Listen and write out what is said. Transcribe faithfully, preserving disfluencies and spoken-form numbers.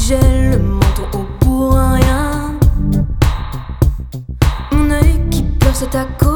j'ai le menton haut pour rien. Mon œil qui pleure, c'est à cause